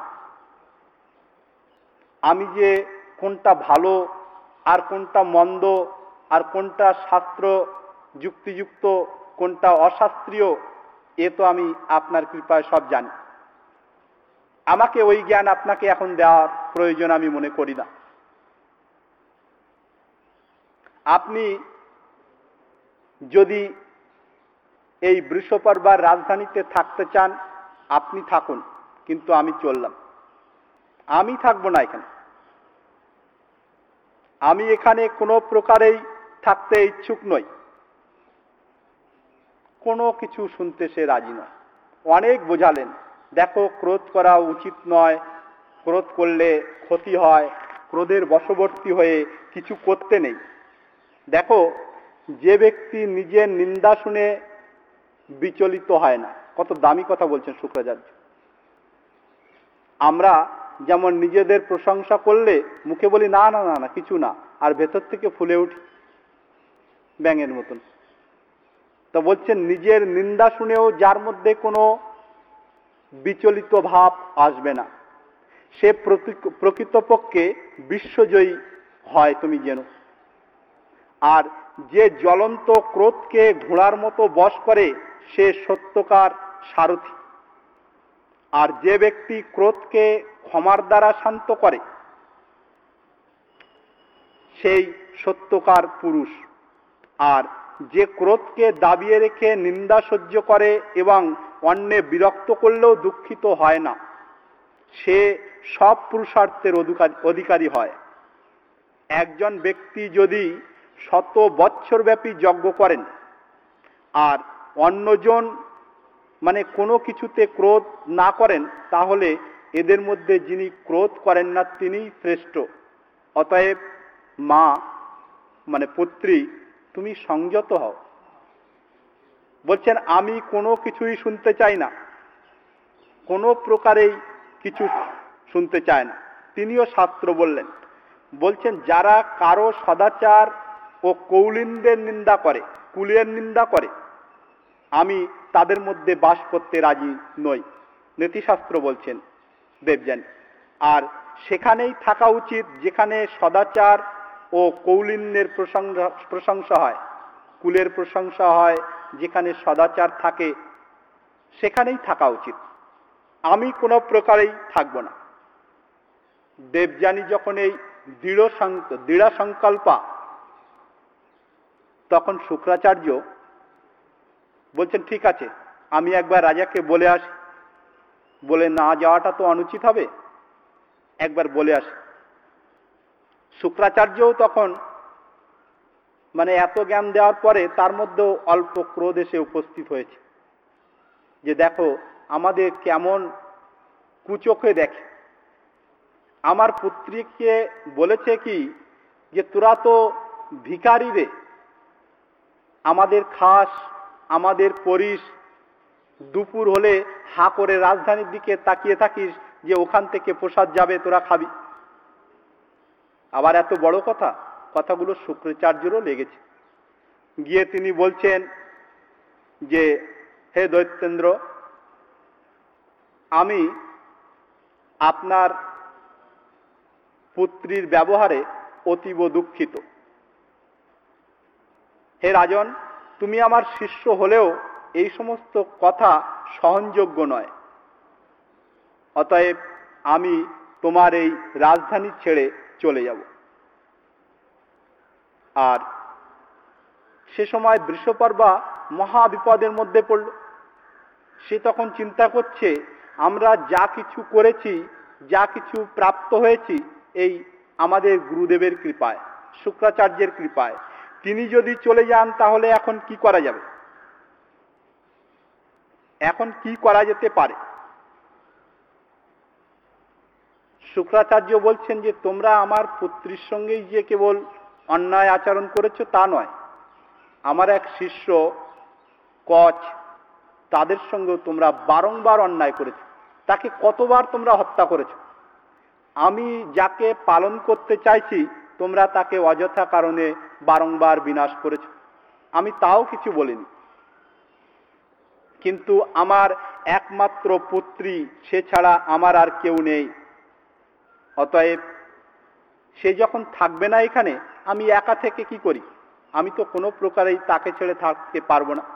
আমি যে কোনটা ভালো আর কোনটা মন্দ আর কোনটা শাস্ত্র যুক্তিযুক্ত কোনটা অশাস্ত্রীয়, এ তো আমি আপনার কৃপায় সব জানি। আমাকে ওই জ্ঞান আপনাকে এখন দেওয়ার প্রয়োজন আমি মনে করি না। আপনি যদি এই বৃষপর্বার রাজধানীতে থাকতে চান, আপনি থাকুন, কিন্তু আমি চললাম। আমি থাকবো না এখানে। আমি এখানে কোনো প্রকারেই থাকতে ইচ্ছুক নই। কোনো কিছু শুনতে সে রাজি নয়। অনেক বোঝালেন, দেখো, ক্রোধ করা উচিত নয়, ক্রোধ করলে ক্ষতি হয়, ক্রোধের বশবর্তী হয়ে কিছু করতে নেই। দেখো, যে ব্যক্তি নিজের নিন্দা শুনে বিচলিত হয় না, কত দামি কথা বলছেন শুক্রাচার্য। আমরা যেমন নিজেদের প্রশংসা করলে মুখে বলি না না না না কিছু না, আর ভেতর থেকে ফুলে উঠি ব্যাঙের মতন। তো বলছেন, নিজের নিন্দা শুনেও যার মধ্যে কোনো বিচলিত ভাব আসবে না, সে প্রকৃতপক্ষে বিশ্বজয়ী হয়, তুমি জেনো। আর যে জ্বলন্ত ক্রোধকে ঘোড়ার মতো বশ করে, সে সত্যকার সারথি। আর যে ব্যক্তি ক্রোধকে ক্ষমার দ্বারা শান্ত করে, সেই সত্যকার পুরুষ। আর যে ক্রোধকে দাবিয়ে রেখে নিন্দা সহ্য করে এবং অন্যে বিরক্ত করলেও দুঃখিত হয় না, সে সব পুরুষার্থের অধিকারী হয়। একজন ব্যক্তি যদি 100 বৎসর ব্যাপী যজ্ঞ করেন আর অন্যজন মানে কোনো কিছুতে ক্রোধ না করেন, তাহলে এদের মধ্যে যিনি ক্রোধ করেন না তিনিই শ্রেষ্ঠ। অতএব মা মানে পুত্রী, তুমি সংযত হও। বলছেন, আমি কোনো কিছুই শুনতে চাই না, কোনো প্রকারেই কিছু শুনতে চায় না। তিনিও শাস্ত্র বললেন। বলছেন, যারা কারো সদাচার ও কৌলিন্যের নিন্দা করে, কুলের নিন্দা করে, আমি তাদের মধ্যে বাস করতে রাজি নই, নীতিশাস্ত্র বলছেন দেবযানী। আর সেখানেই থাকা উচিত যেখানে সদাচার ও কৌলিন্যের প্রশংসা হয়, কুলের প্রশংসা হয়, যেখানে সদাচার থাকে সেখানেই থাকা উচিত। আমি কোনো প্রকারেই থাকব না। দেবযানী যখন এই দৃঢ় সংকল্পা, তখন শুক্রাচার্য বলছেন, ঠিক আছে, আমি একবার রাজাকে বলে আসি। বলে না যাওয়াটা তো অনুচিত হবে, একবার বলে আসি। শুক্রাচার্যও তখন মানে এত জ্ঞান দেওয়ার পরে তার মধ্যেও অল্প ক্রোধ এসে উপস্থিত হয়েছে। যে দেখো আমাদের কেমন কুচোখে দেখে। আমার পুত্রীকে বলেছে কি যে তোরা তো ভিখারি রে, আমাদের খাস, আমাদের পরিস, দুপুর হলে হা করে রাজধানীর দিকে তাকিয়ে থাকিস যে ওখান থেকে প্রসাদ যাবে, তোরা খাবি। আবার এত বড় কথা, কথাগুলো শুক্রাচার্যেরও লেগেছে। গিয়ে তিনি বলছেন যে হে দৈত্যেন্দ্র, আমি আপনার পুত্রীর ব্যবহারে অতীব দুঃখিত। হে রাজন, তুমি আমার শিষ্য হলেও এই সমস্ত কথা সহনযোগ্য নয়। অতএব আমি তোমার এই রাজধানী ছেড়ে চলে যাব। আর সে সময় বৃষপর্বা মহা বিপদের মধ্যে পড়ল। সে তখন চিন্তা করছে, আমরা যা কিছু করেছি, যা কিছু প্রাপ্ত হয়েছি, এই আমাদের গুরুদেবের কৃপায়, শুক্রাচার্যের কৃপায়। তিনি যদি চলে যান তাহলে এখন কি করা যাবে? এখন কি করা যেতে পারে? শুক্রাচার্য বলছেন যে তোমরা আমার পুত্রীর সঙ্গেই যে কেবল অন্যায় আচরণ করেছো তা নয়, আমার এক শিষ্য কচ, তাদের সঙ্গেও তোমরা বারংবার অন্যায় করেছো। তাকে কতবার তোমরা হত্যা করেছো। আমি যাকে পালন করতে চাইছি তোমরা তাকে অযথা কারণে বারংবার বিনাশ করেছো। আমি তাও কিছু বলিনি, কিন্তু আমার একমাত্র পুত্রী, সে ছাড়া আমার আর কেউ নেই। অতএব সে যখন থাকবে না এখানে, আমি একা থেকে কি করি? আমি তো কোনো প্রকারেই তাকে ছেড়ে থাকতে পারবো না।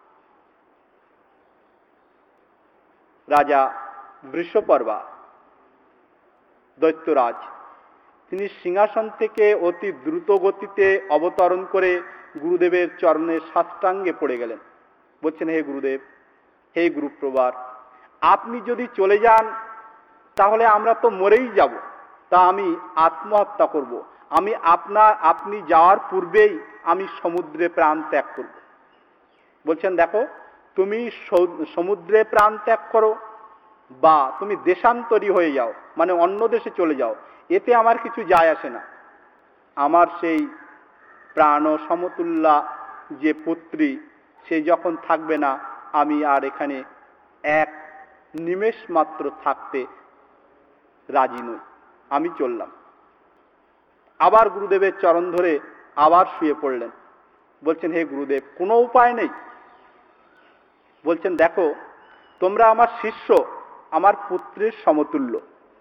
রাজা বৃষপর্বা, দৈত্যরাজ, তিনি সিংহাসন থেকে অতি দ্রুত গতিতে অবতরণ করে গুরুদেবের চরণে সাষ্টাঙ্গে পড়ে গেলেন। বলছেন, হে গুরুদেব, হে গুরুপ্রবার, আপনি যদি চলে যান তাহলে আমরা তো মরেই যাব। তা আমি আত্মহত্যা করব। আপনি যাওয়ার পূর্বেই আমি সমুদ্রে প্রাণ ত্যাগ করব। বলছেন, দেখো, তুমি সমুদ্রে প্রাণ ত্যাগ করো বা তুমি দেশান্তরী হয়ে যাও, মানে অন্য দেশে চলে যাও, এতে আমার কিছু যায় আসে না। আমার সেই প্রাণ ও সমতুল্যা যে পুত্রী, সে যখন থাকবে না, আমি আর এখানে এক নিমেষ মাত্র থাকতে রাজি নই। আমি চললাম। আবার গুরুদেবের চরণ ধরে আবার শুয়ে পড়লেন। বলছেন, হে গুরুদেব, কোনো উপায় নেই? বলছেন, দেখো, তোমরা আমার শিষ্য, আমার পুত্রের সমতুল্য।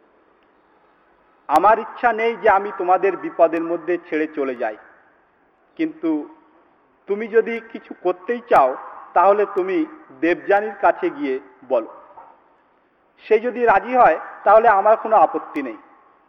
আমার ইচ্ছা নেই যে আমি তোমাদের বিপদের মধ্যে ছেড়ে চলে যাই, কিন্তু তুমি যদি কিছু করতেই চাও তাহলে তুমি দেবযানীর কাছে গিয়ে বলো। সে যদি রাজি হয় তাহলে আমার কোনো আপত্তি নেই।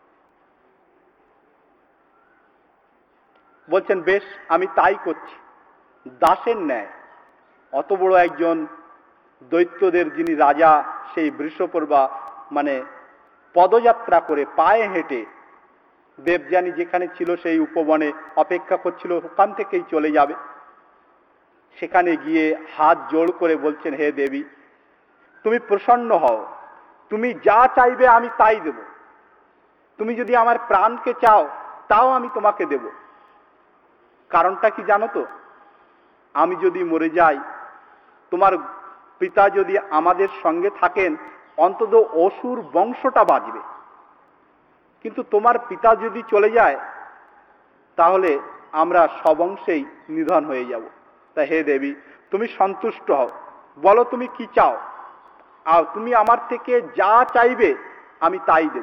বলছেন, বেশ, আমি তাই করছি। দাসের ন্যায় অত বড় একজন দৈত্যদের যিনি রাজা, সেই বৃষপর্বা মানে পদযাত্রা করে, পায়ে হেঁটে দেবযানী যেখানে ছিল সেই উপবনে অপেক্ষা করছিল, ওখান থেকেই চলে যাবে। সেখানে গিয়ে হাত জোড় করে বলছেন, হে দেবী, তুমি প্রসন্ন হও, তুমি যা চাইবে আমি তাই দেব। তুমি যদি আমার প্রাণকে চাও তাও আমি তোমাকে দেব। কারণটা কি জানো তো? আমি যদি মরে যাই, তোমার পিতা যদি আমাদের সঙ্গে থাকেন, অন্তত অসুর বংশটা বাঁচবে। কিন্তু তোমার পিতা যদি চলে যায় তাহলে আমরা সবংশেই নিধন হয়ে যাব। তা হে দেবী, তুমি সন্তুষ্ট হও, বলো তুমি কি চাও, আর তুমি আমার থেকে যা চাইবে আমি তাই দেব।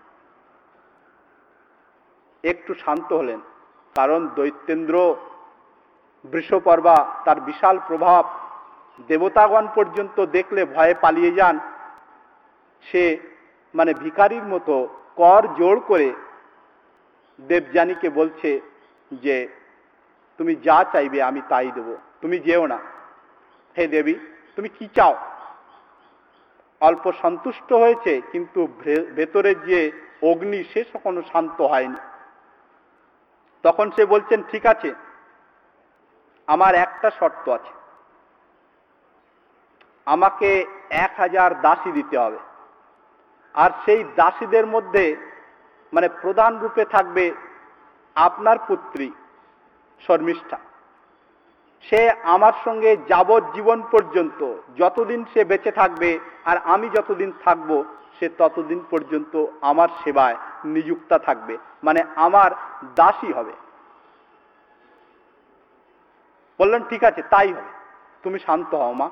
একটু শান্ত হলেন, কারণ দৈত্যেন্দ্র বৃষপর্বা, তার বিশাল প্রভাব, দেবতাগণ পর্যন্ত দেখলে ভয়ে পালিয়ে যান। সে মানে ভিখারির মতো কর জোড় করে দেবযানীকে বলছে যে তুমি যা চাইবে আমি তাই দেব, তুমি যেও না। হে দেবী, তুমি কি চাও? অল্প সন্তুষ্ট হয়েছে, কিন্তু ভেতরের যে অগ্নি সে এখনো শান্ত হয়নি। তখন সে বলছেন, ঠিক আছে, আমার একটা শর্ত আছে। আমাকে 1000 দাসী দিতে হবে। আর সেই দাসীদের মধ্যে মানে প্রধান রূপে থাকবে আপনার পুত্রী শর্মিষ্ঠা। সে আমার সঙ্গে যাবজ্জীবন পর্যন্ত, যতদিন সে বেঁচে থাকবে আর আমি যতদিন থাকব, সে ততদিন পর্যন্ত আমার সেবায় নিযুক্তা থাকবে, মানে আমার দাসী হবে। বললেন ঠিক আছে, তাই হবে, তুমি শান্ত হও মা।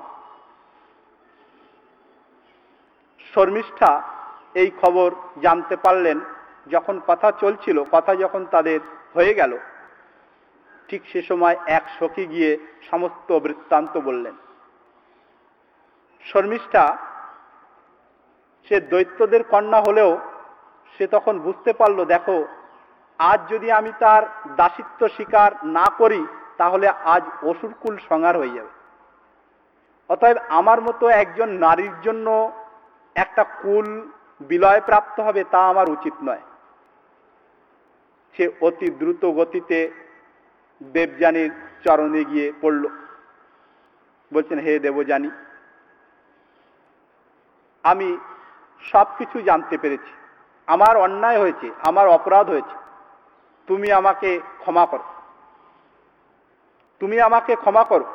শর্মিষ্ঠা এই খবর জানতে পারলেন যখন কথা চলছিল, কথা যখন তাদের হয়ে গেল, ঠিক সে সময় এক সখী গিয়ে সমস্ত বৃত্তান্ত বললেন। শর্মিষ্ঠা সে দৈত্যদের কন্যা হলেও সে তখন বুঝতে পারল, দেখো আজ যদি আমি তার দাসিত্ব স্বীকার না করি তাহলে আজ অসুরকুল সংহার হয়ে যাবে। অতএব আমার মতো একজন নারীর জন্য একটা কুল বিলয় প্রাপ্ত হবে, তা আমার উচিত নয়। সে অতি দ্রুত গতিতে দেবযানীর চরণে গিয়ে পড়ল। বলছেন, হে দেবযানী, আমি সবকিছু জানতে পেরেছি, আমার অন্যায় হয়েছে, আমার অপরাধ হয়েছে, তুমি আমাকে ক্ষমা করো, তুমি আমাকে ক্ষমা করো।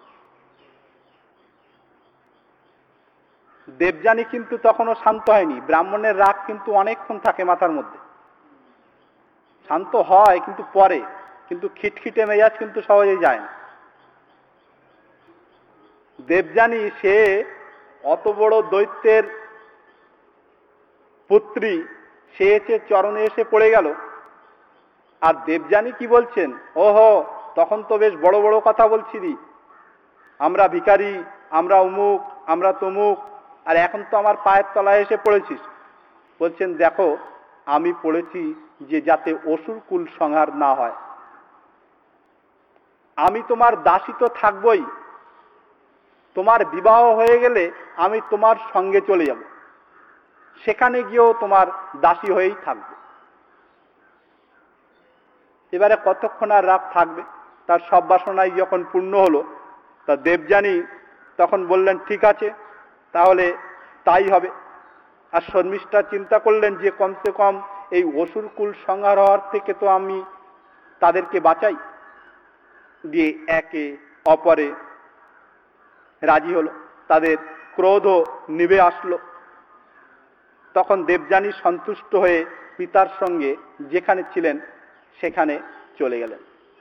দেবযানী কিন্তু তখনও শান্ত হয়নি। ব্রাহ্মণের রাগ কিন্তু অনেকক্ষণ থাকে মাথার মধ্যে, শান্ত হয় কিন্তু পরে, কিন্তু খিটখিটে মেজাজ কিন্তু সহজেই যায় না। দেবযানী সে অত বড় দৈত্যের পুত্রী, সে এসে চরণে এসে পড়ে গেল। আর দেবযানী কি বলছেন, ওহো তখন তো বেশ বড় বড় কথা বলছিলি, আমরা ভিখারি, আমরা অমুক, আমরা তমুক, আর এখন তো আমার পায়ের তলায় এসে পড়েছিস। বলছেন, দেখো আমি পড়েছি যে যাতে অসুর কুল সংহার না হয়। আমি তোমার দাসী তো থাকবই, তোমার বিবাহ হয়ে গেলে আমি তোমার সঙ্গে চলে যাব, সেখানে গিয়েও তোমার দাসী হয়েই থাকবে। এবারে কতক্ষণ আর রাগ থাকবে? তার সব বাসনাই যখন পূর্ণ হলো, তা দেবযানী তখন বললেন, ঠিক আছে তাহলে তাই হবে। আর শর্মিষ্ঠা চিন্তা করলেন যে কমসে কম এই অসুর কুল সংহার হওয়ার থেকে তো আমি তাদেরকে বাঁচাই। দিয়ে একে অপরে রাজি হলো, তাদের ক্রোধ নিভে আসলো। তখন দেবযানী সন্তুষ্ট হয়ে পিতার সঙ্গে যেখানে ছিলেন সেখানে চলে গেলেন।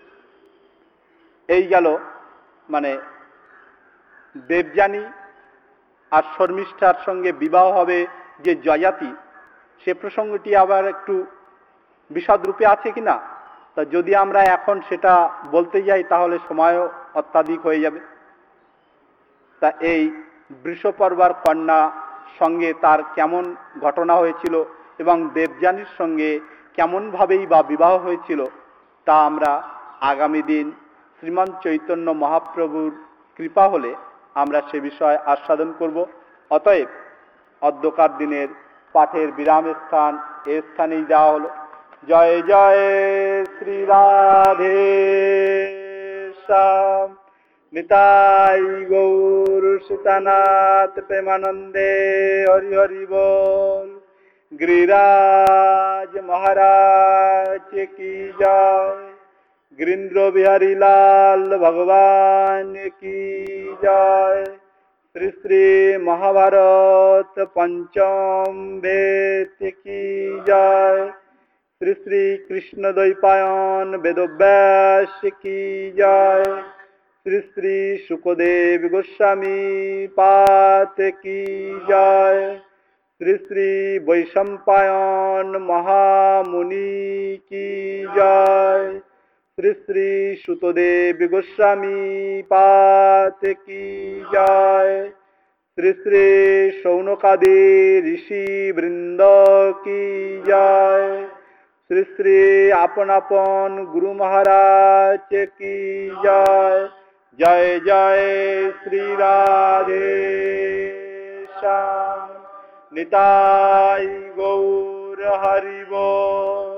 এই গেল মানে দেবযানী আর শর্মিষ্ঠার সঙ্গে বিবাহ হবে যে জয়াতি, সে প্রসঙ্গটি আবার একটু বিশদ রূপে আছে কিনা, তা যদি আমরা এখন সেটা বলতে যাই তাহলে সময়ও অত্যাধিক হয়ে যাবে। তা এই বৃষপর্বার কন্যা সঙ্গে তার কেমন ঘটনা হয়েছিল এবং দেবযানীর সঙ্গে কেমনভাবেই বা বিবাহ হয়েছিল, তা আমরা আগামী দিন শ্রীমান চৈতন্য মহাপ্রভুর কৃপা হলে আমরা সে বিষয়ে আস্বাদন করব। অতএব অদ্যকার দিনের পাঠের বিরাম স্থান এ স্থানেই দেওয়া হলো। জয় জয় শ্রী রাধে শ্যাম, নিতাই গৌর সীতানাথ প্রেমানন্দে হরি হরি বল। गिरिराज महाराज की जय, गिरीन्द्र बिहारी लाल भगवान की जय। श्री श्री महाभारत पंचम वेद की जय। श्री श्री कृष्ण द्वैपायन वेदव्यास की जय। श्री श्री शुकदेव गोस्वामी पाद की जय। श्री श्री वैशंपायन महामुनि की जय। श्री श्री सुतदेव गोस्वामी पाद की जय। श्री श्री शौनकादि ऋषि वृंद की जय। श्री श्री आपन आपन गुरु महाराज की जय। जय जय श्री राधे श्याम, निताई गौर हरि बोल।